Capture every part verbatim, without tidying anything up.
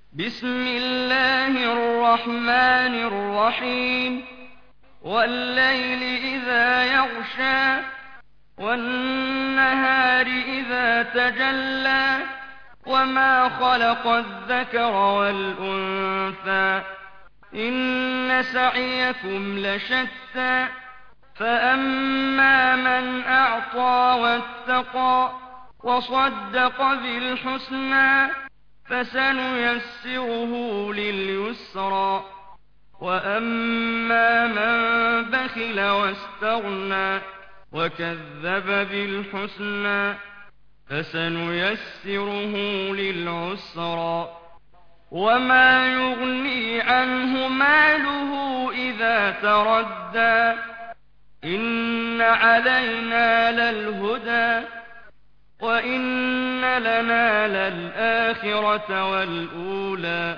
بسم الله الرحمن الرحيم والليل إذا يغشى والنهار إذا تجلى وما خلق الذكر والأنثى إن سعيكم لشتى فأما من أعطى واتقى وصدق بالحسنى فسنيسره لليسرى وأما من بخل واستغنى وكذب بالحسنى فسنيسره للعسرى وما يغني عنه ماله إذا تردى إن علينا للهدى وإن لنا للآخرة والأولى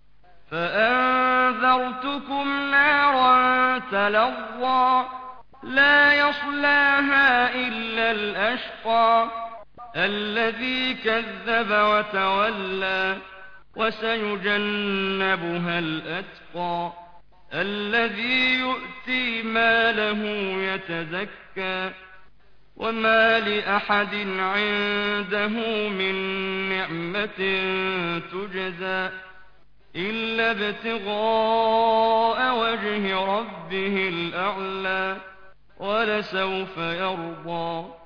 فأنذرتكم نارا تلظى لا يصلاها إلا الأشقى الذي كذب وتولى وسيجنبها الأتقى الذي يؤتي ماله يتزكى وما لأحد عنده من نعمة تجزى إلا ابتغاء وجه ربه الأعلى ولسوف يرضى